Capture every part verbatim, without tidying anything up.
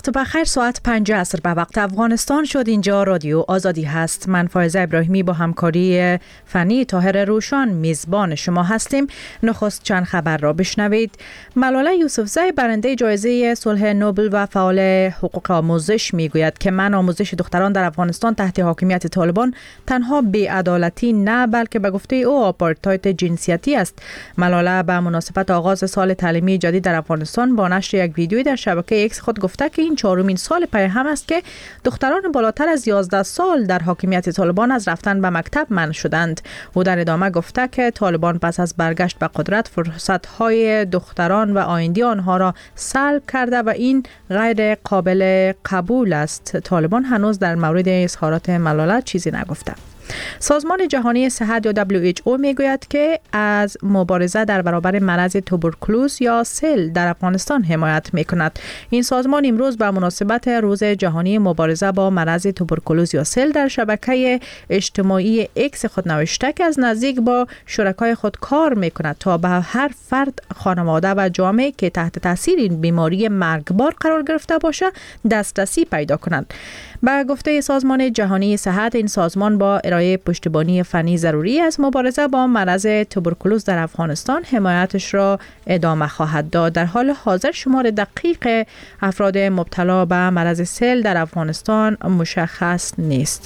وقت بخیر. ساعت پنج عصر به وقت افغانستان شد. اینجا رادیو آزادی هست. من فائزه ابراهیمی با همکاری فنی طاهر روشان میزبان شما هستیم. نخست چند خبر را بشنوید. ملاله یوسفزی برنده جایزه صلح نوبل و فعال حقوق آموزش میگوید که من آموزش دختران در افغانستان تحت حاکمیت طالبان تنها بی‌عدالتی نه بلکه به گفته او آپارتاید جنسیتی است. ملاله به مناسبت آغاز سال تعلیمی جدید در افغانستان با نشر یک ویدیویی در شبکه ایکس خود گفته که این چهارمین سال پی هم است که دختران بالاتر از یازده سال در حاکمیت طالبان از رفتن به مکتب منع شدند. او در ادامه گفته که طالبان پس از برگشت به قدرت فرصت‌های دختران و آینده آنها را سلب کرده و این غیر قابل قبول است. طالبان هنوز در مورد اظهارات ملاله چیزی نگفته. سازمان جهانی صحت یا دبلیو اچ او میگوید که از مبارزه در برابر مرض توبرکولوز یا سل در افغانستان حمایت میکند. این سازمان امروز به مناسبت روز جهانی مبارزه با مرض توبرکولوز یا سل در شبکه اجتماعی ایکس خود نوشته که از نزدیک با شرکای خود کار میکند تا به هر فرد، خانواده و جامعه که تحت تاثیر این بیماری مرگبار قرار گرفته باشه دسترسی پیدا کنند. به گفته سازمان جهانی صحت، این سازمان با ارائه پشتیبانی فنی ضروری از مبارزه با مرض توبرکولوز در افغانستان حمایتش را ادامه خواهد داد. در حال حاضر شمار دقیق افراد مبتلا به مرض سل در افغانستان مشخص نیست.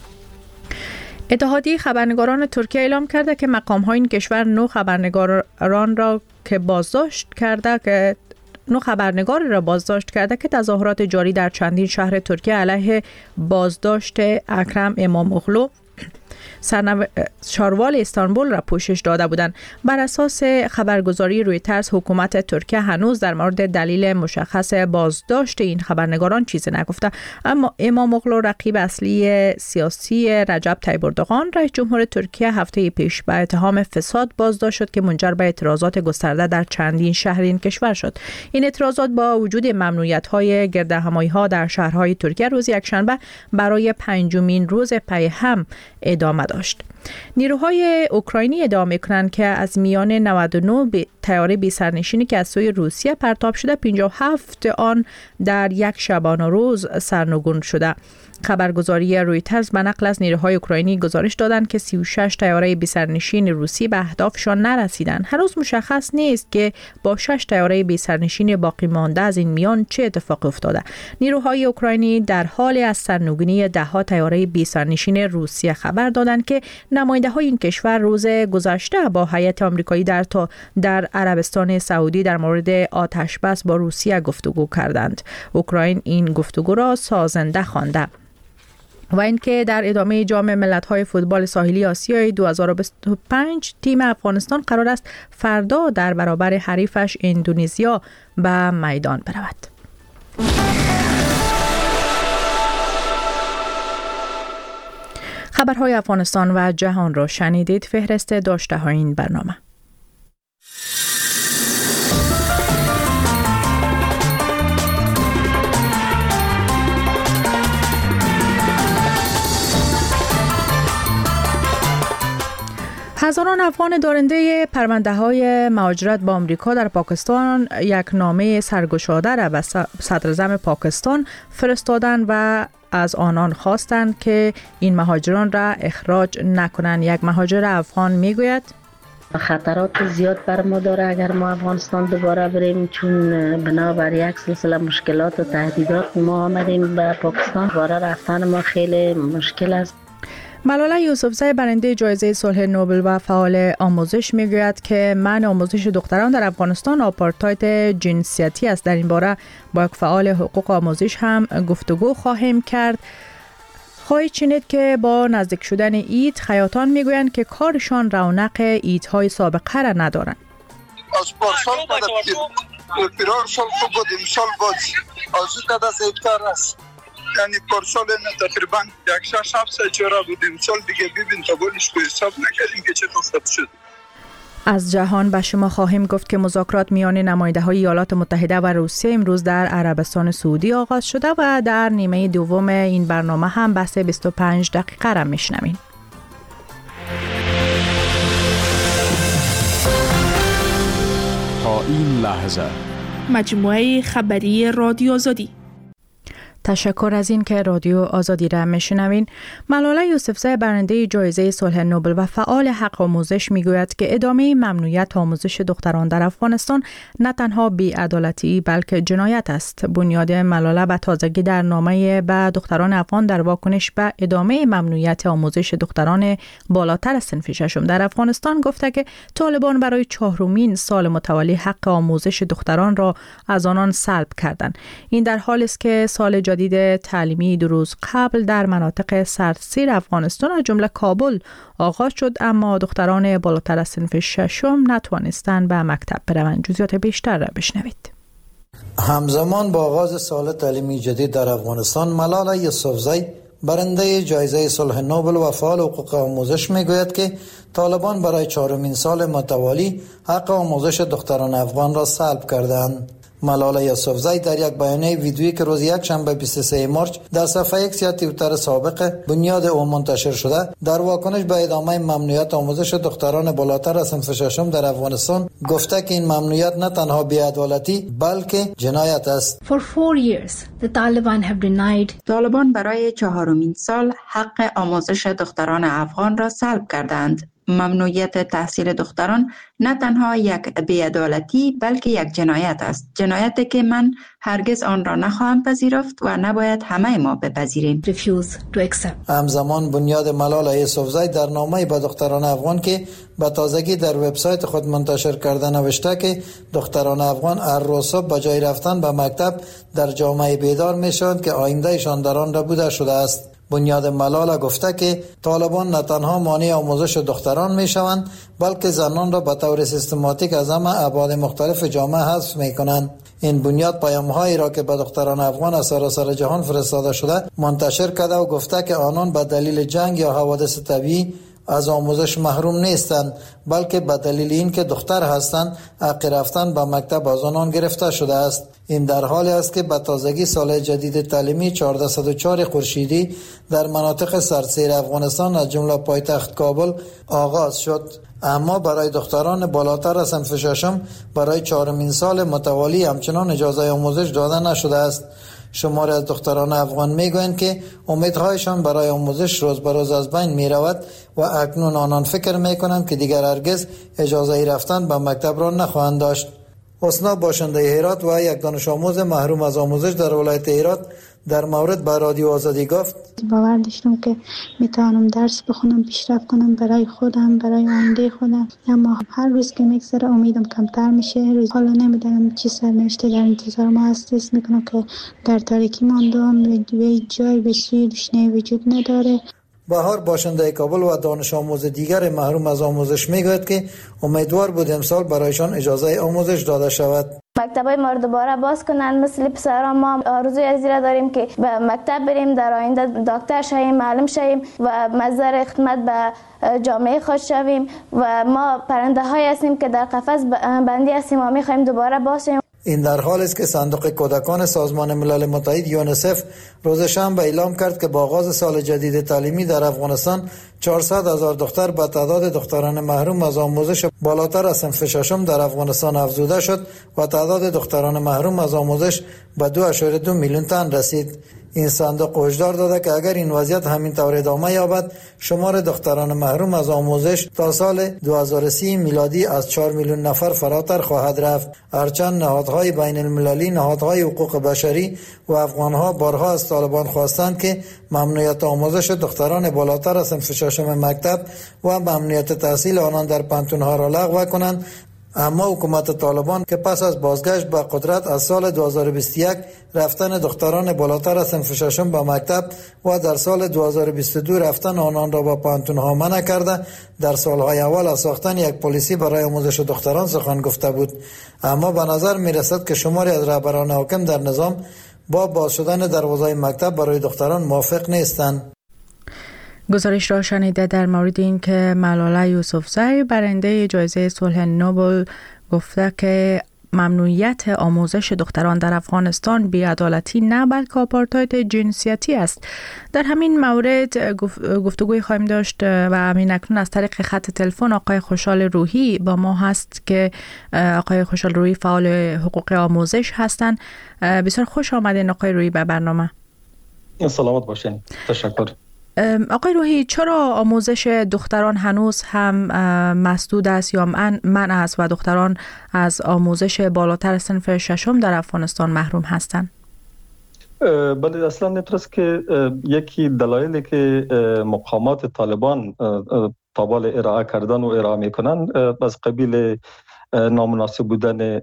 اتحادیه خبرنگاران ترکیه اعلام کرده که مقام‌های این کشور نو خبرنگاران را که بازداشت کرده که نو خبرنگار را بازداشت کرده که تظاهرات جاری در چندین شهر ترکیه علیه بازداشت اکرم اماموغلو سرنو... شاروال استانبول را پوشش داده بودند. بر اساس خبرگزاری رویترز حکومت ترکیه هنوز در مورد دلیل مشخص بازداشت این خبرنگاران چیزی نگفته، اما اماموغلو رقیب اصلی سیاسی رجب طیب اردوغان رئیس جمهور ترکیه هفته پیش به اتهام فساد بازداشت شد که منجر به اعتراضات گسترده در چندین شهر این کشور شد. این اعتراضات با وجود ممنوعیت‌های گردهمایی‌ها در شهرهای ترکیه روز یکشنبه برای پنجمین روز پی هم ادامه داشت. نیروهای اوکراینی ادعا می‌کنند که از میان نود و نه طیاره بی سرنشینی که از سوی روسیه پرتاب شده پنجاه و هفت آن در یک شبانه روز سرنگون شده. خبرگزاری رویترز به نقل از نیروهای اوکراینی گزارش دادند که سی و شش طیاره بی سرنشین روسی به اهدافشان نرسیدند. هنوز مشخص نیست که با شش طیاره بی سرنشین باقی مانده از این میان چه اتفاقی افتاده. نیروهای اوکراینی در حال از سرنگونی ده ها طیاره بی سرنشین روسیه خبر دادند که نماینده‌های این کشور روز گذشته با هیئت آمریکایی در تا در عربستان سعودی در مورد آتش بس با روسیه گفتگو کردند. اوکراین این گفتگو را سازنده خوانده. و اینکه در ادامه جام ملت‌های فوتبال ساحلی آسیای دو هزار و بیست و پنج تیم افغانستان قرار است فردا در برابر حریفش اندونزیا به میدان برود. خبرهای افغانستان و جهان را شنیدید. فهرست داشته‌های این برنامه. هزاران افغان دارنده پرونده‌های مهاجرت با آمریکا در پاکستان یک نامه سرگشاده را به صدراعظم پاکستان فرستادند و از آنان خواستند که این مهاجران را اخراج نکنند. یک مهاجر افغان میگوید خطرات زیاد بر ما داره اگر ما افغانستان دوباره بریم، چون بنابر یک سلسله مشکلات و تهدیدات ما آمدیم به پاکستان. دوباره رفتن ما خیلی مشکل است. ملاله یوسفزی برنده جایزه صلح نوبل و فعال آموزش میگوید که من آموزش دختران در افغانستان آپارتاید جنسیتی است. در این باره با یک فعال حقوق آموزش هم گفتگو خواهیم کرد. خواهید شنید که با نزدیک شدن عید خیاطان میگویند که کارشان رونق عیدهای سابقه را ندارند. از پارسال بعد پیرار سال خوب بود، امسال بود از داده زیبتر است. یعنی پارسال تقریبا یک شش هفت سه چرا بودیم، سال دیگه ببین تا گلش به حساب نکردیم که چه خواهد شد. از جهان به شما خواهیم گفت که مذاکرات میان نماینده‌های ایالات متحده و روسیه امروز در عربستان سعودی آغاز شده و در نیمه دوم این برنامه هم بحث بیست و پنج دقیقه را میشنویم. تا این لحظه مجموعه خبری رادیو آزادی تشکر از این که رادیو آزادی را میشنوین. ملاله یوسفزای برنده جایزه صلح نوبل و فعال حق آموزش میگوید که ادامه ممنوعیت آموزش دختران در افغانستان نه تنها بی‌عدالتی بلکه جنایت است. بنیاد ملاله به تازگی در نامه به دختران افغان در واکنش به ادامه ممنوعیت آموزش دختران بالاتر از صنف ششم در افغانستان گفته که طالبان برای چهارمین سال متوالی حق آموزش دختران را از آنان سلب کردند. این در حالی است که سال جدید تعلیمی دو روز قبل در مناطق سردسیر افغانستان از جمله کابل آغاز شد، اما دختران بالاتر از صنف ششم نتوانستند به مکتب بروند. جزئیات بیشتر را بشنوید. همزمان با آغاز سال تعلیمی جدید در افغانستان، ملاله یوسفزای برنده جایزه صلح نوبل و فعال حقوق آموزش میگوید که طالبان برای چهارمین سال متوالی حق آموزش دختران افغان را سلب کردند. ملاله یوسفزای در یک بیانیه ویدیویی که روز یک شنبه بیست و سوم مارس در صفحه ایکس یا توییتر سابق بنیاد او منتشر شده، در واکنش به ادامه ممنوعیت آموزش دختران بالاتر از صنف ششم در افغانستان گفته که این ممنوعیت نه تنها بی‌عدالتی بلکه جنایت است. For four years, the Taliban have denied. طالبان برای چهارمین سال حق آموزش دختران افغان را سلب کردند. ممنوعیت تحصیل دختران نه تنها یک بی‌عدالتی بلکه یک جنایت است. جنایتی که من هرگز آن را نخواهم پذیرفت و نباید همه ما بپذیریم. همزمان بنیاد ملاله یوسفزای در نامه‌ای به دختران افغان که به تازگی در وبسایت خود منتشر کرده نوشته که دختران افغان هر روز صبح به جای رفتن به مکتب در جامعه بیدار می‌شوند که آیندهشان در آن را بوده شده است. بنیاد ملاله گفته که طالبان نه تنها مانع آموزش دختران می شوند بلکه زنان را به طور سیستماتیک از همه ابعاد مختلف جامعه حذف می کنند. این بنیاد پیام‌هایی را که به دختران افغان از سراسر جهان فرستاده شده منتشر کرده و گفته که آنان به دلیل جنگ یا حوادث طبیعی از آموزش محروم نیستند بلکه به دلیل این که دختر هستند حق رفتن به مکتب از آنان گرفته شده است. این در حالی است که به تازگی سال جدید تعلیمی چهارصد و چهار خورشیدی در مناطق سردسیر افغانستان از جمله پایتخت کابل آغاز شد، اما برای دختران بالاتر از صنف ششم برای چهارمین سال متوالی همچنان اجازه آموزش داده نشده است. شماری از دختران افغان میگویند که امیدهایشان برای آموزش روز به روز از بین می رود و اکنون آنان فکر می کنند که دیگر هرگز اجازه رفتن به مکتب را نخواهند داشت. حسنا باشنده هرات و یک دانش آموز محروم از آموزش در ولایت هرات در مورد به رادیو آزادی گفت: باور داشتم که میتونم درس بخونم، پیشرفت کنم برای خودم، برای آینده خودم، اما هر روز که میگذره امیدم کمتر میشه. روز حالا نمیدونم چی سرنوشته در انتظار ما است. حس میکنم که در تاریکی ماندم و جای به سوی روشنی وجود نداره. بهار باشنده کابل و دانش آموز دیگر محروم از آموزش میگوید که امیدوار بود امسال برایشان اجازه آموزش داده شود. مکتبای ما رو دوباره باز کنن. مثل پسران ما آرزوی از این داریم که به مکتب بریم، در آینده دکتر شویم، معلم شویم و مظهر خدمت به جامعه خود شویم و ما پرنده های هستیم که در قفس بندی هستیم و میخوایم دوباره باز شویم. این در حالی است که صندوق کودکان سازمان ملل متحد یونیسف روز شنبه اعلام کرد که با آغاز سال جدید تعلیمی در افغانستان چهارصد هزار دختر به تعداد دختران محروم از آموزش بالاتر از صنف ششم در افغانستان افزوده شد و تعداد دختران محروم از آموزش به دو ممیز دو میلیون تن رسید. این صندوق هشدار داده که اگر این وضعیت همین طور ادامه یابد، شمار دختران محروم از آموزش تا سال دو هزار و سی میلادی از چهار میلیون نفر فراتر خواهد رفت. هرچند نهادهای بین المللی، نهادهای حقوق بشری و افغانها بارها از طالبان خواستند که ممنوعیت آموزش دختران بالاتر از صنف ششم مکتب و ممنوعیت تحصیل آنان در پانتونها را لغو کنند، اما حکومت طالبان که پس از بازگشت به قدرت از سال دو هزار و بیست و یک رفتن دختران بالاتر از صنف ششم به مکتب و در سال دو هزار و بیست و دو رفتن آنان را به پانتونها منع کرده، در سالهای اول از ساختن یک پلیسی برای آموزش دختران سخن گفته بود. اما به نظر می رسد که شماری از رهبران حاکم در نظام با باز شدن دروازه مکتب برای دختران موافق نیستند. گزارش را شنیده در مورد این که ملاله یوسفزای برنده جایزه صلح نوبل گفته که ممنوعیت آموزش دختران در افغانستان بی‌عدالتی نه بلکه آپارتاید جنسیتی است. در همین مورد گفتگوی خواهیم داشت و همین اکنون از طریق خط تلفن آقای خوشحال روحی با ما هست که آقای خوشحال روحی فعال حقوق آموزش هستند. بسیار خوش آمدین آقای روحی به برنامه. سلامت باشین. تشکر. آقای روحی، چرا آموزش دختران هنوز هم مسدود است یا منع است و دختران از آموزش بالاتر صنف ششم در افغانستان محروم هستند؟ بله، اصلا نترست که یکی دلایلی که مقامات طالبان طابال ارائه کردن و ارائه میکنن از قبیل نامناسب بودن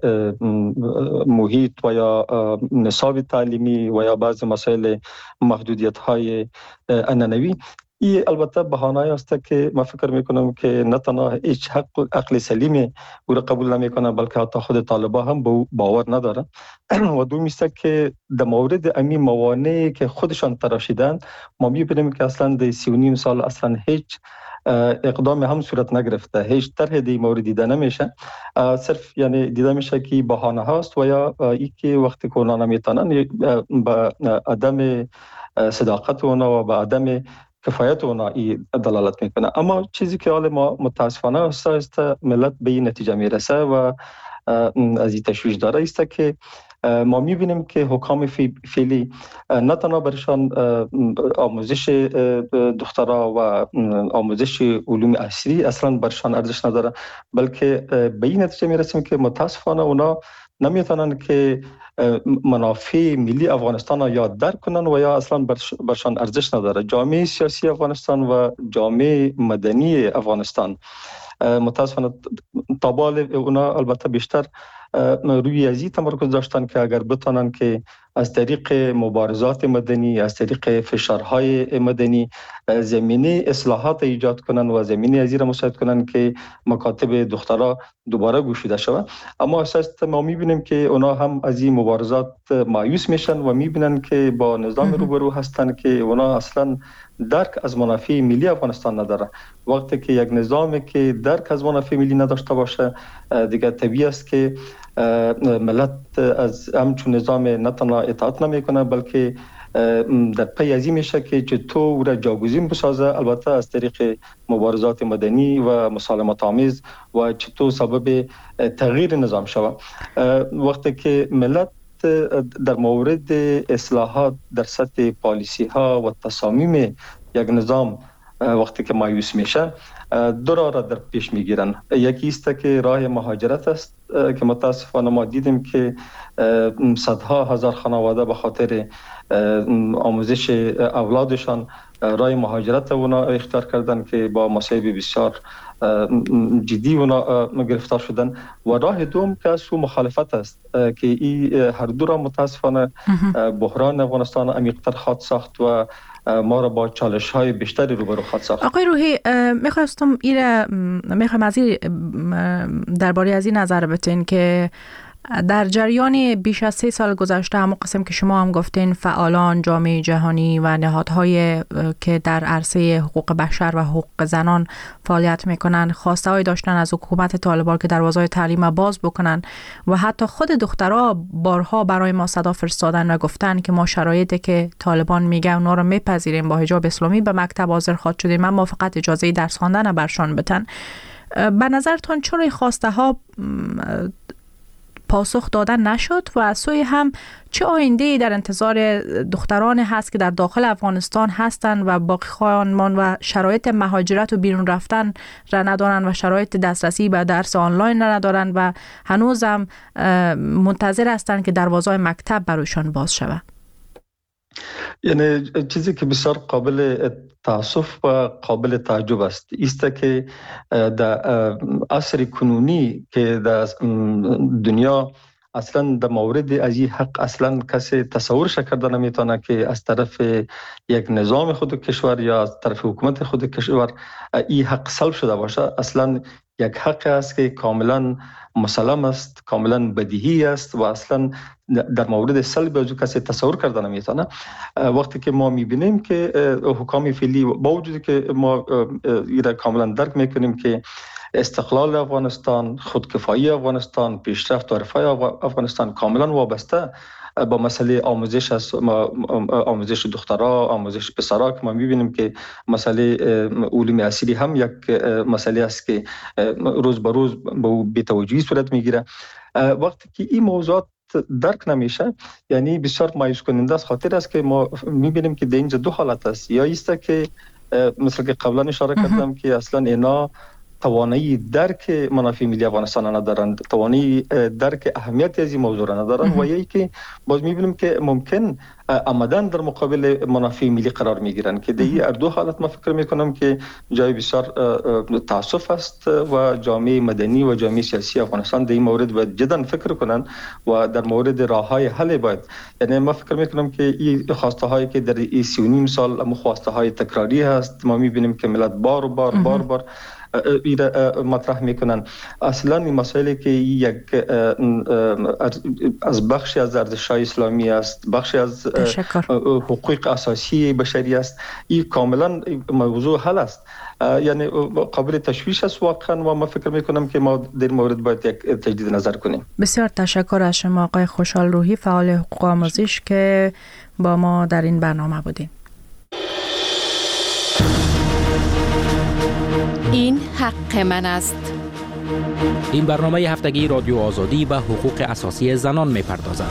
محیط و یا نصاب تعلیمی و یا بعض مسائل محدودیت های عنعنوی، این البته بهانه است که من فکر میکنم که نه تنها هیچ حق عقل سلیم او را قبول نمیکنه، بلکه حتی خود طالبان هم باور ندارن. و دوم است که در مورد امی موانعی که خودشان تراشیدن ما میبینیم که اصلا در سی و نیم سال اصلا هیچ اقدام هم صورت نگرفته، هیچ طرح دی مورد دیده نمیشه، صرف یعنی دیده میشه که بهانه هاست و یا ای که وقتی که اونا نمیتونن با عدم صداقت اونا و با عدم کفایت اونا ای دلالت میکنه. اما چیزی که حال ما متاسفانه است است ملت به این نتیجه میرسه و از این تشویش داره است که ما میبینیم که حکام فعلی نه تنها برشان آموزش دخترها و آموزش علوم عصری اصلا برشان ارزش نداره، بلکه به این نتیجه میرسیم که متاسفانه اونا نمیتونن که منافع ملی افغانستان را یاد درک کنن و یا اصلا برشان ارزش نداره. جامعه سیاسی افغانستان و جامعه مدنی افغانستان متاسفانه طابال اونا البته بیشتر روی ازی تمرکز داشتن که اگر بتانن که از طریق مبارزات مدنی، از طریق فشارهای مدنی زمینه اصلاحات ایجاد کنن و زمینه ازی را مساعد کنن که مکاتب دخترها دوباره گشوده شود. اما اساس ما میبینیم که اونا هم از این مبارزات مایوس میشن و میبینن که با نظام روبرو هستن که اونا اصلا درک از منافع ملی افغانستان نداره. وقتی که یک نظامی که درک از منافع ملی نداشته باشه دیگه طبیعی است که ملت از همچون نظام نه تنها اطاعت نمیکنه، بلکه در پی ازی میشه که چطور او را جاگزین بسازه، البته از طریق مبارزات مدنی و مسالمت آمیز و چطور سبب تغییر نظام شود. وقتی که ملت در مورد اصلاحات در سطح پالیسی ها و تصامیم یک نظام وقتی که مایوس میشه دو راه را در پیش میگیرن. یکی است که راه مهاجرت است که متاسفانه ما دیدیم که صدها هزار خانواده به خاطر آموزش اولادشان راه مهاجرت اونا اختیار کردن که با مصائب بسیار جدی اونا گرفتار شدن. و راه دوم که از مخالفت است که این هر دو را متاسفانه بحران افغانستان عمیق‌تر خواهد ساخت و ما را با چالش های بیشتری روبرو خواهد ساخت. آقای روحی، میخواستم ایره میخوایم از این درباره از این نظر بتین که در جریان بیش از سه سال گذشته همون قسم که شما هم گفتین فعالان جامعه جهانی و نهادهای که در عرصه حقوق بشر و حقوق زنان فعالیت میکنن خواسته های داشتن از حکومت طالبان که دروازه تعلیم باز بکنن و حتی خود دخترها بارها برای ما صدا فرستادن و گفتن که ما شرایطی که طالبان میگه اونا رو میپذیریم، با حجاب اسلامی به مکتب حاضر خواهد شدیم، من فقط اجازه درس خواندن برشان بدن. به نظرتون چرا خواسته ها پاسخ دادن نشد و از سوی هم چه آینده‌ای در انتظار دختران هست که در داخل افغانستان هستند و باقی خواهان و شرایط مهاجرت و بیرون رفتن را ندارن و شرایط دسترسی به درس آنلاین را ندارن و هنوز هم منتظر هستند که دروازه مکتب برایشان باز شود؟ یعنی چیزی که بسیار قابل تاسف و قابل تعجب است است که در عصر کنونی که در دنیا اصلا در مورد از این حق اصلا کسی تصورش کرده نمیتونه که از طرف یک نظام خود کشور یا از طرف حکومت خود کشور این حق سلب شده باشه. اصلا یک حق است که کاملا مسلم است، کاملا بدیهی است و اصلا در مورد سلب از کسی تصور کرده نمیتونه. وقتی که ما میبینیم که حکام فعلی با وجودی که ما ایره کاملا درک میکنیم که استقلال افغانستان، خودکفایی افغانستان، پیشرفت و رفاه افغانستان کاملا وابسته با مسئله آموزش است، آموزش دخترها، آموزش پسرها که ما میبینیم که مسئله علوم عصری هم یک مسئله است که روز به روز به بی‌توجهی صورت میگیره. وقتی که این موضوعات درک نمیشه، یعنی بسیار مایوس کننده است. خاطر است که ما میبینیم که در اینجا دو حالت است، یا است که مثل که قبلا اشاره کردم که اصلا اینا توانایی درک منافع ملی افغانستان ندارند، توانایی درک اهمیت از این موضوع را ندارند و یکی که باز میبینیم که ممکن عمدن در مقابل منافع ملی قرار میگیرند که در این دو حالت ما فکر میکنم که جای بسیار تاسف است و جامعه مدنی و جامعه سیاسی افغانستان در این مورد باید جدا فکر کنند و در مورد راههای حل باید، یعنی ما فکر میکنم که این خواسته هایی که در این سی و نیم سال هم خواسته های تکراری هست، ما میبینیم که ملت بار و بار بار بار ایره مطرح میکنن. اصلا این مسائلی که یک از بخشی از ارزش‌های اسلامی است، بخشی از حقوق اساسی بشری است، این کاملا موضوع حل است، یعنی قابل تشویش است واقعا و ما فکر میکنم که ما در مورد باید یک تجدید نظر کنیم. بسیار تشکر از شما آقای خوشحال روحی، فعال حقوق آموزش که با ما در این برنامه بودین. این حق من است. این برنامه هفتگی رادیو آزادی به حقوق اساسی زنان می‌پردازد.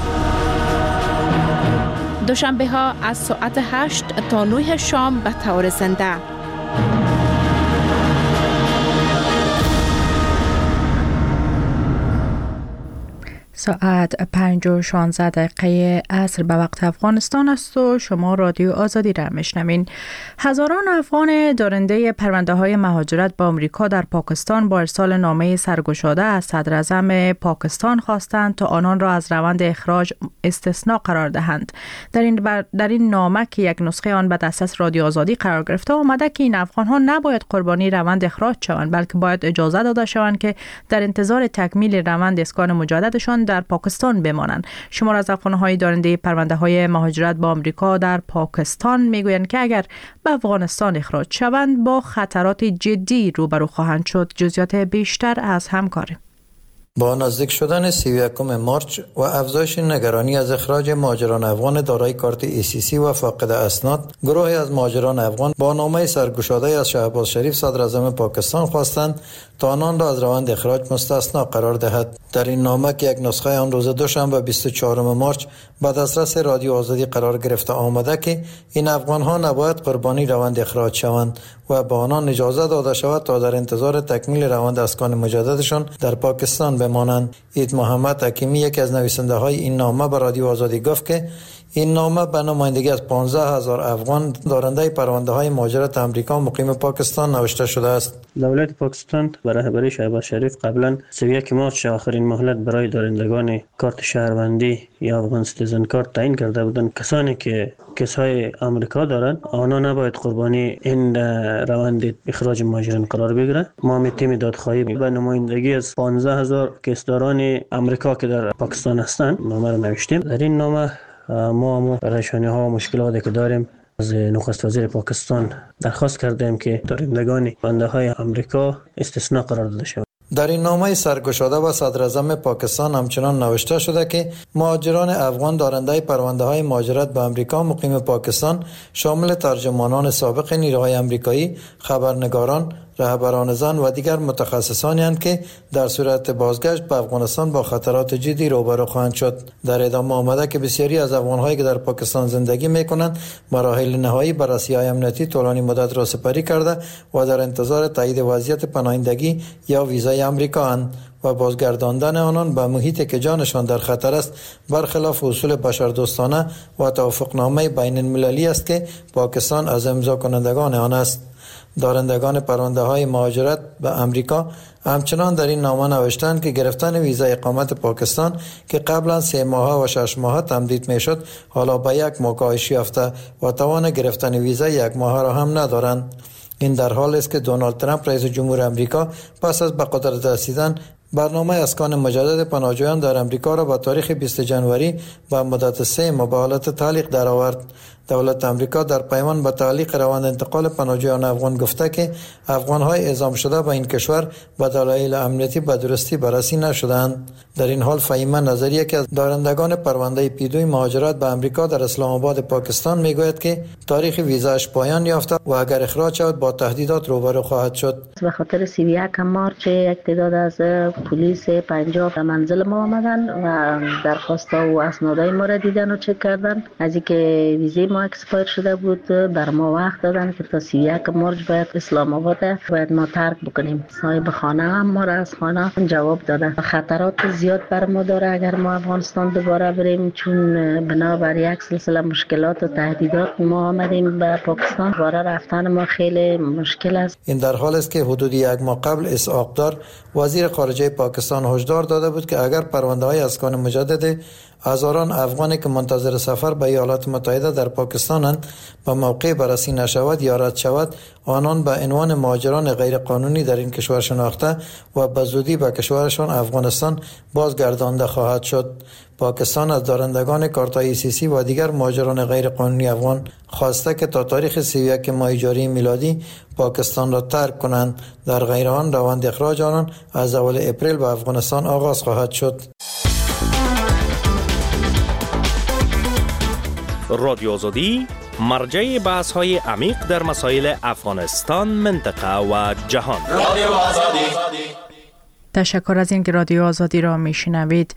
دوشنبه ها از ساعت هشت تا نه شام به طور زنده. ساعت پنج و شانزده دقیقه عصر به وقت افغانستان است و شما رادیو آزادی را میشنوین. هزاران افغان دارنده پرونده های مهاجرت با آمریکا در پاکستان با ارسال نامه سرگشاده از صدر اعظم پاکستان خواستند تا آنان را از روند اخراج استثناء قرار دهند. در این بر... در این نامه که یک نسخه آن به دسترس رادیو آزادی قرار گرفته آمده که این افغان ها نباید قربانی روند اخراج شوند، بلکه باید اجازه داده شوند که در انتظار تکمیل روند اسکان مجددشان در پاکستان بمانند. شمار از افغان‌های دارنده پرونده‌های مهاجرت با آمریکا در پاکستان میگویند که اگر به افغانستان اخراج شوند با خطرات جدی روبرو خواهند شد. جزئیات بیشتر از همکاری با نزدیک شدن سی و یکم مارچ و افزایش نگرانی از اخراج مهاجران افغان دارای کارت ای سی سی و فاقد اسناد، گروهی از مهاجران افغان با نامه سرگشاده از شهباز شریف صدر اعظم پاکستان خواستند تا آنان را از روند اخراج مستثنا قرار دهد. در این نامه که یک نسخه آن روز دوشنبه بیست و چهارم مارچ به دسترس رادیو آزادی قرار گرفته آمده که این افغان ها نباید قربانی روند اخراج شوند و به آنان اجازه داده شود تا در انتظار تکمیل روند اسکان مجددشان در پاکستان بمانند. اید محمد حکیمی یکی از نویسنده های این نامه به رادیو آزادی گفت که این نامه به نمایندگی از پانزده هزار افغان دارنده پرونده های مهاجرت آمریکا مقیم پاکستان نوشته شده است. دولت پاکستان به رهبری شهباز شریف قبلا سی و یک مارچ آخرین مهلت برای دارندگان کارت شهروندی یا افغان سیتیزن کارت تعیین کرده بودند. کسانی که کیس‌های آمریکا دارند آنها نباید قربانی این روند اخراج مهاجران قرار بگیرند. ما می تیم دادخواهی به نمایندگی از پانزده هزار کیسداران آمریکا که در پاکستان هستند نامه را نوشتیم. در این نامه ما هم پریشانی ها و مشکلاتی که داریم از نخست وزیر پاکستان درخواست کردیم که دارندگان بنده های آمریکا استثناء قرار داده شود. در این نامه سرگشاده و صدر اعظم پاکستان همچنان نوشته شده که مهاجران افغان دارنده پرونده های مهاجرت به آمریکا مقیم پاکستان شامل ترجمانان سابق نیروهای آمریکایی، خبرنگاران، رهبران زن و دیگر متخصصانی هستند که در صورت بازگشت به افغانستان با خطرات جدی روبرو خواهند شد. در ادامه آمده که بسیاری از افغان‌هایی که در پاکستان زندگی می‌کنند مراحل نهایی بررسی‌های امنیتی طولانی مدت را سپری کرده و در انتظار تایید وضعیت پناهندگی یا ویزای آمریکا اند و بازگرداندن آنان به محیطی که جانشان در خطر است برخلاف اصول بشردوستانه و توافقنامه بین المللی است که پاکستان از امضا کنندگان آن است. دارندگان پرونده های مهاجرت به امریکا همچنان در این نامه نوشتند که گرفتن ویزا اقامت پاکستان که قبلا سه ماه و شش ماه تمدید می شد حالا به یک ماه کاهش یافته و توان گرفتن ویزا یک ماه را هم ندارند. این در حالی است که دونالد ترامپ رئیس جمهور امریکا پس از به قدرت رسیدن برنامه اسکان مجدد پناهجویان در امریکا را با تاریخ بیست جنوری با مدت سه ماه به حالت تعلیق درآورد. دولت امریکا در پیمان به تعلیق روند انتقال پناهجویان افغان گفته که افغان‌های اعزام شده به این کشور به دلایل امنیتی به درستی بررسی نشدند. در این حال فهیمه نظریه که از دارندگان پرونده پیدوی مهاجرت به امریکا در اسلام آباد پاکستان میگوید که تاریخ ویزاش پایان یافته و اگر اخراج شود با تهدیدات روبرو خواهد شد. به خاطر سی و یک مارچ یک تعداد از پلیس پنجاب به منزل ما آمدن و درخواست و اسنادای ما را دیدن و چک کردن. از اینکه ویزه ما اکسپایر شده بود بر ما وقت دادن که تا سی یک مارچ باید اسلام آباد باید ما ترک بکنیم. صاحب خانه هم ما را از خانه جواب داده. خطرات زیاد بر ما داره اگر ما افغانستان دوباره بریم، چون بنابر یک سلسله مشکلات و تهدیدات ما آمدیم به پاکستان. دوباره رفتن ما خیلی مشکل است. این در حال است که حدود یک ماه قبل اسحاق دار وزیر خارجه پاکستان هشدار داده بود که اگر پرونده های اسکان مجدد هزاران افغانی که منتظر سفر به ایالات متحده در پاکستانند به موقع بررسی نشود یا رد شود، آنان به عنوان مهاجران غیر قانونی در این کشور شناخته و به زودی به کشورشان افغانستان بازگردانده خواهد شد. پاکستان از دارندگان کارت‌های سی سی و دیگر مهاجران غیر قانونی افغان خواسته که تا تاریخ سی و یک ماه ژوئیه میلادی پاکستان را ترک کنند. در غیر آن روند اخراج آنان از اول اپریل به افغانستان آغاز خواهد شد. رادیو آزادی مرجع بحث های عمیق در مسائل افغانستان، منطقه و جهان. رادیو آزادی. تشکر از اینکه رادیو آزادی را میشنوید.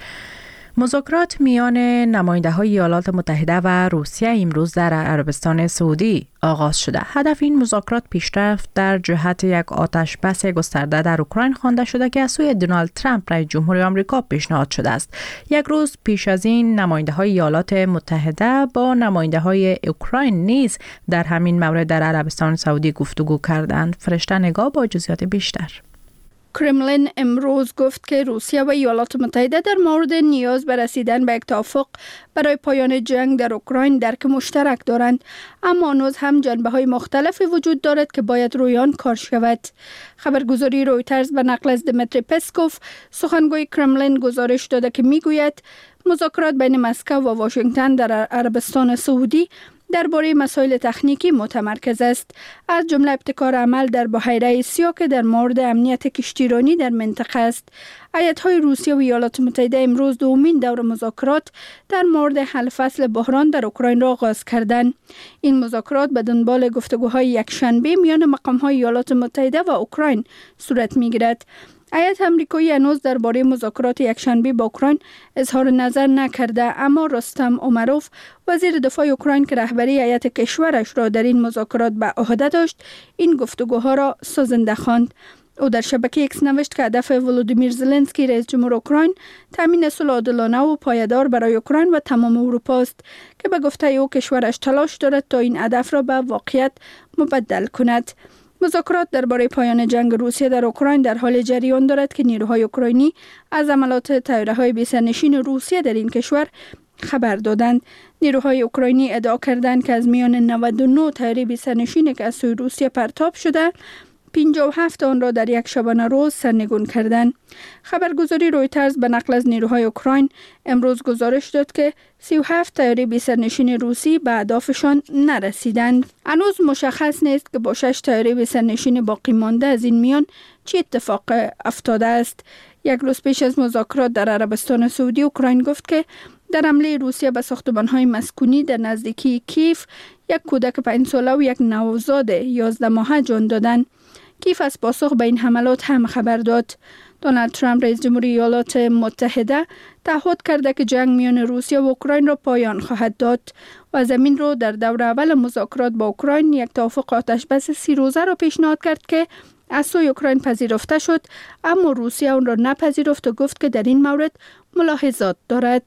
مذاکرات میان نماینده های ایالات متحده و روسیه امروز در عربستان سعودی آغاز شده. هدف این مذاکرات پیشرفت در جهت یک آتش بس گسترده در اوکراین خوانده شده که از سوی دونالد ترامپ رئیس جمهور آمریکا پیشنهاد شده است. یک روز پیش از این نماینده های ایالات متحده با نماینده های اوکراین نیز در همین مورد در عربستان سعودی گفتگو کردند. فرشته نگاه با جزئیات بیشتر. کرملین امروز گفت که روسیه و ایالات متحده در مورد نیاز به رسیدن به یک توافق برای پایان جنگ در اوکراین درک مشترک دارند، اما هنوز هم جنبه‌های مختلفی وجود دارد که باید روی آن کار شود. خبرگزاری رویترز به نقل از دمیتری پسکوف سخنگوی کرملین گزارش داده که میگوید مذاکرات بین مسکو و واشنگتن در عربستان سعودی درباره مسائل تکنیکی متمرکز است، از جمله ابتکار عمل در بحیره آسیا که در مورد امنیت کشتیرانی در منطقه است. ایالت‌های روسیه و ایالات متحده امروز دومین دور مذاکرات در مورد حل فصل بحران در اوکراین را آغاز کردند. این مذاکرات به دنبال گفتگوهای یکشنبه میان مقام‌های ایالات متحده و اوکراین صورت می‌گیرد. ایالت آمریکایی هنوز درباره مذاکرات یکشنبه با اوکراین اظهار نظر نکرده، اما رستم امروف وزیر دفاع اوکراین که رهبری ایالت کشورش را در این مذاکرات به عهده داشت، این گفتگوها را سازنده خواند. او در شبکه ایکس نوشت که هدف ولودیمیر زلنسکی رئیس جمهور اوکراین تامین صلح عادلانه و پایدار برای اوکراین و تمام اروپا است که به گفته او کشورش تلاش دارد تا این هدف را به واقعیت مبدل کند. مذاکرات درباره پایان جنگ روسیه در اوکراین در حال جریان دارد که نیروهای اوکراینی از عملات طیاره‌های بی‌سرنشین روسیه در این کشور خبر دادند. نیروهای اوکراینی ادعا کردند که از میان نود و نه طیاره بی‌سرنشین که از سوی روسیه پرتاب شده، پنجاه و هفت آن را در یک شبانه روز سرنگون کردند. خبرگزاری رویترز به نقل از نیروهای اوکراین امروز گزارش داد که سی و هفت طیاره بی‌سرنشین روسی به اهدافشان نرسیدند. هنوز مشخص نیست که با شش طیاره بی‌سرنشین باقی مانده از این میان چه اتفاق افتاده است. یک روز پیش از مذاکرات در عربستان سعودی، اوکراین گفت که در حمله روسیه به ساختمان‌های مسکونی در نزدیکی کیف یک کودک پنج ساله و یک نوزاد یازده ماهه جان دادند. کیف از پاسخ به این حملات هم خبر داد. دونالد ترامپ رئیس جمهور ایالات متحده تعهد کرده که جنگ میان روسیه و اوکراین را پایان خواهد داد و زمین رو در دور اول مذاکرات با اوکراین یک توافق آتش بس سی روزه را پیشنهاد کرد که از سوی اوکراین پذیرفته شد، اما روسیه آن را نپذیرفت و گفت که در این مورد ملاحظات دارد.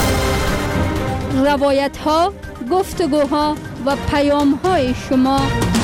روایت ها، گفتگوها و پیام های شما.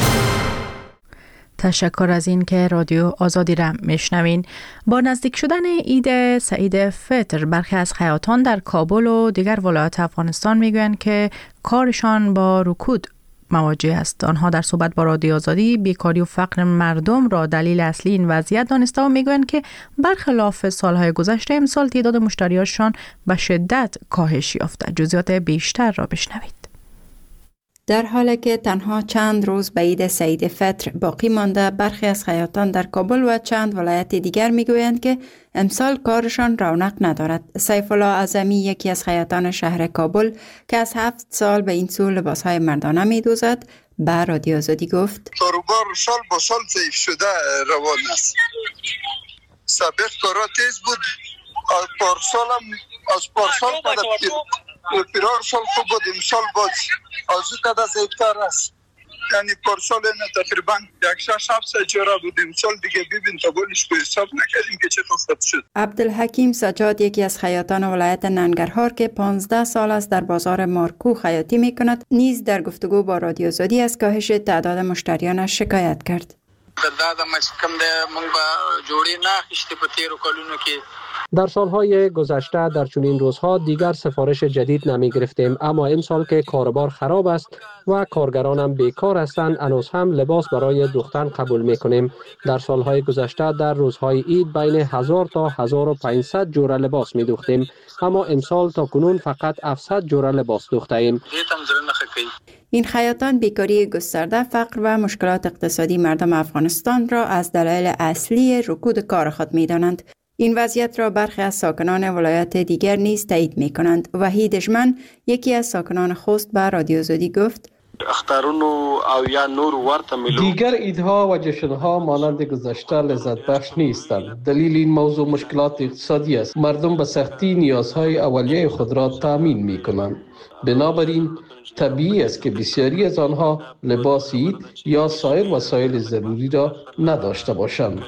تشکر از این که رادیو آزادی را میشنوین. با نزدیک شدن عید سعید فطر، برخی از خیاطان در کابل و دیگر ولایات افغانستان میگویند که کارشان با رکود مواجه است. آنها در صحبت با رادیو آزادی بیکاری و فقر مردم را دلیل اصلی این وضعیت دانسته و میگویند که برخلاف سالهای گذشته امسال تعداد مشتریاشان به شدت کاهش یافته. جزئیات بیشتر را بشنوید. در حالی که تنها چند روز به عید سعید فطر باقی مانده، برخی از خیاطان در کابل و چند ولایت دیگر میگویند که امسال کارشان رونق ندارد. سیف الله اعظمی، یکی از خیاطان شهر کابل که از هفت سال به این سو لباسهای مردانه میدوزد، به رادیو آزادی گفت: کاروبار سال با سال ضعیف شده روان است. سابق کارا تیز بود. از پارسال هم از پارسال بعد پیرار سال خوب بود، امسال باز از او کده زیبتر است. یعنی پارسال نه تقریبا یک شش هفت جرا بود، امسال دیگه ببین تا بولش به حساب نکردیم که چه خفت شد. عبدالحکیم سجاد یکی از خیاطان ولایت ننگرهار که پانزده سال است در بازار مارکو خیاطی می کند نیز در گفتگو با رادیو آزادی از کاهش تعداد مشتریانش شکایت کرد. در سالهای گذشته در چنین روزها دیگر سفارش جدید نمی گرفتیم، اما امسال که کاروبار خراب است و کارگرانم بیکار هستند هنوز هم لباس برای دوختن قبول می کنیم. در سالهای گذشته در روزهای عید بین هزار تا هزار و پانصد جوره لباس می دوختیم، اما امسال تا کنون فقط هفتصد جوره لباس دوخته ایم. این خیاطان بیکاری گسترده، فقر و مشکلات اقتصادی مردم افغانستان را از دلایل اصلی رکود کار خود می دانند. این وضعیت را برخی از ساکنان ولایات دیگر نیز تایید می کنند. وحید دشمن یکی از ساکنان خوست به رادیو آزادی گفت دیگر عیدها و جشنها مانند گذشته لذت بخش نیستند. دلیل این موضوع مشکلات اقتصادی است. مردم به سختی نیازهای اولیه خود را تامین می کنند. بنابراین طبیعی است که بسیاری از آنها لباس عید یا سایر وسایل ضروری را نداشته باشند.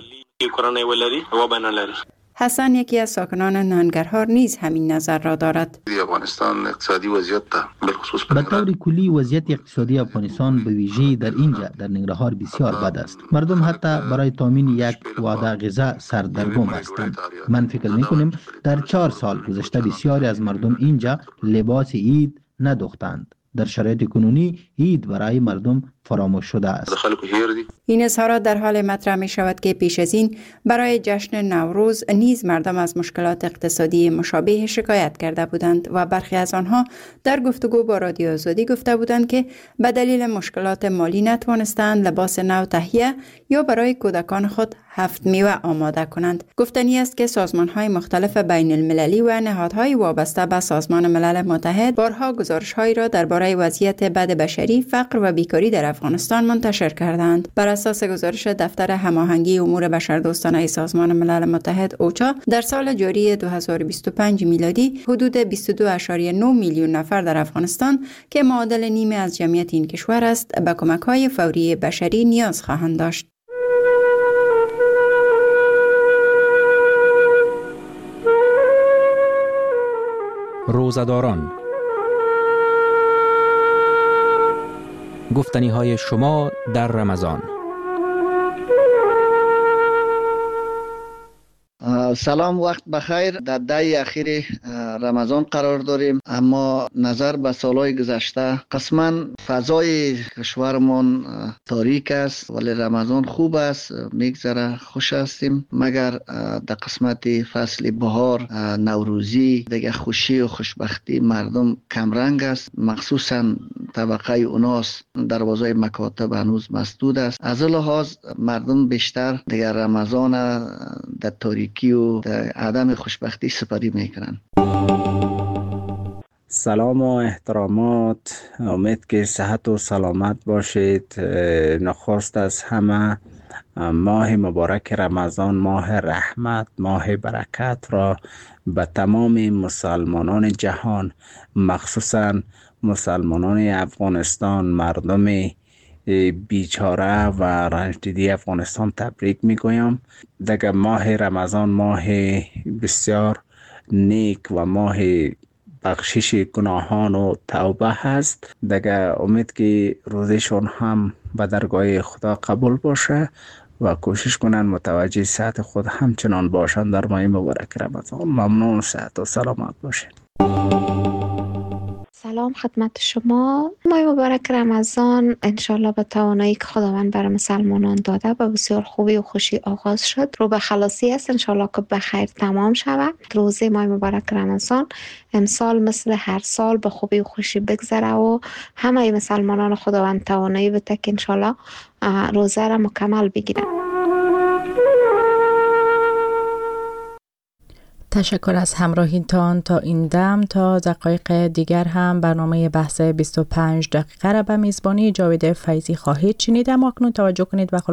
حسن یکی از ساکنان ننگرهار نیز همین نظر را دارد. افغانستان اقتصادی وضعیت به خصوص به طور کلی وضعیت اقتصادی افغانستان به ویژه در اینجا در ننگرهار بسیار بد است. مردم حتی برای تامین یک وعده غذا سردرگم هستند. من فکر می‌کنم در چهار سال گذشته بسیاری از مردم اینجا لباس عید ندوختند. در شرایط کنونی عید برای مردم فراموش شده است. این اظهارات در حال مطرح می شود که پیش از این برای جشن نوروز نیز مردم از مشکلات اقتصادی مشابه شکایت کرده بودند و برخی از آنها در گفتگو با رادیو آزادی گفته بودند که به دلیل مشکلات مالی نتوانستند لباس نو تهیه یا برای کودکان خود هفت میوه آماده کنند. گفتنی است که سازمان‌های مختلف بین المللی و نهادهای وابسته به سازمان ملل متحد بارها گزارش‌هایی را درباره وضعیت بد بشری، فقر و بیکاری در افغانستان منتشر کردند. بر اساس گزارش دفتر هماهنگی امور بشردوستانه سازمان ملل متحد اوچا در سال جاری دو هزار و بیست و پنج میلادی حدود بیست و دو ممیز نه میلیون نفر در افغانستان که معادل نیمه از جمعیت این کشور است به کمک‌های فوری بشری نیاز خواهند داشت. روزه‌داران، گفتنی های شما در رمضان. سلام، وقت بخیر. در ده اخیر رمضان قرار داریم، اما نظر به سالهای گذشته قسما فضای کشورمان تاریک است، ولی رمضان خوب است، میگذره، خوش هستیم. مگر در قسمت فصل بهار، نوروزی، دیگه خوشی و خوشبختی مردم کمرنگ است، مخصوصا طبقه اوناس دروازه مکاتب هنوز مسدود است. از لحاظ مردم بیشتر دیگر رمضان در تاریکی و در عدم خوشبختی سپری میکنن. سلام و احترامات، امید که صحت و سلامت باشید. نخست از همه ماه مبارک رمضان، ماه رحمت، ماه برکت را به تمام مسلمانان جهان، مخصوصا مسلمانان افغانستان، مردم بیچاره و رنجدیده افغانستان تبریک میگویم. دیگه ماه رمضان ماه بسیار نیک و ماه بخشش گناهان و توبه هست. دیگه امید که روزشون هم به درگاه خدا قبول باشه و کوشش کنن متوجه صحت خود همچنان باشن در ماه مبارک رمضان. ممنون، صحت و سلامت باشید. سلام خدمت شما. ماه مبارک رمضان انشالله به توانایی که خداوند برای مسلمانان داده به بسیار خوبی و خوشی آغاز شد. رو به خلاصی است، انشالله که به خیر تمام شود. روزه ماه مبارک رمضان امسال مثل هر سال به خوبی و خوشی بگذره و همه مسلمانان خداوند توانایی بده که انشالله روزه را مکمل بگیرن. تشکر از همراهیتان تا این دم. تا دقایق دیگر هم برنامه بحث بیست و پنج دقیقه را به میزبانی جاوید فیضی خواهید شنید. اما اکنون توجه کنید و